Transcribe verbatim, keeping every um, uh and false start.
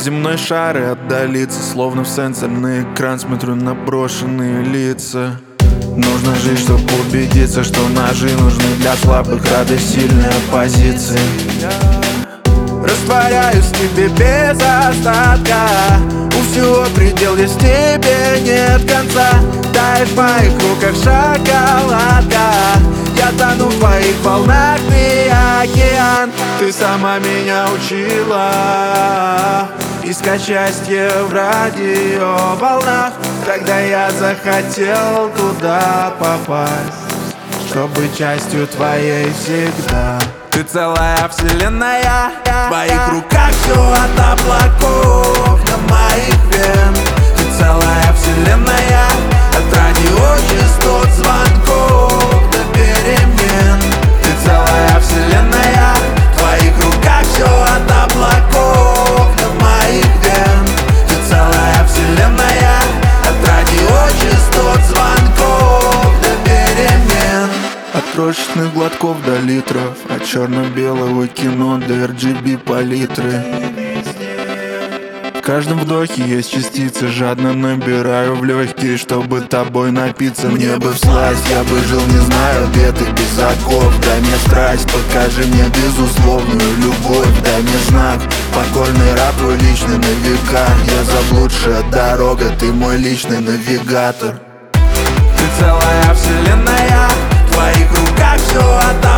земной шар и отдалиться, словно в сенсорный экран смотрю на брошенные лица. Нужно жить, чтобы убедиться, что ножи нужны для слабых, радость сильной оппозиции. Растворяюсь в тебе без остатка, у всего предел, есть в тебе нет конца. Тает в моих руках шоколадка, я тону в твоих волнах, ты океан. Ты сама меня учила искать счастье в радиоволнах. Тогда я захотел туда попасть, чтобы частью твоей всегда. Ты целая вселенная, в твоих руках все от облаков до моих вен. Ты целая вселенная, от радиочастот звонков до перемен. Ты целая вселенная, в твоих руках все от облаков до моих вен. Ты целая вселенная, от радиочастот звонков до перемен. От крошечных глотков до литров, от черно-белого кино до эр джи би палитры. В каждом вдохе есть частицы, жадно набираю в легкие, чтобы тобой напиться. Мне бы всласть, я бы жил, не знаю, где ты без оков. Дай мне страсть, покажи мне безусловную любовь. Дай мне знак, покорный раб, твой личный навигатор. Я заблудшая дорога, ты мой личный навигатор. Ты целая вселенная, в твоих руках все отдать.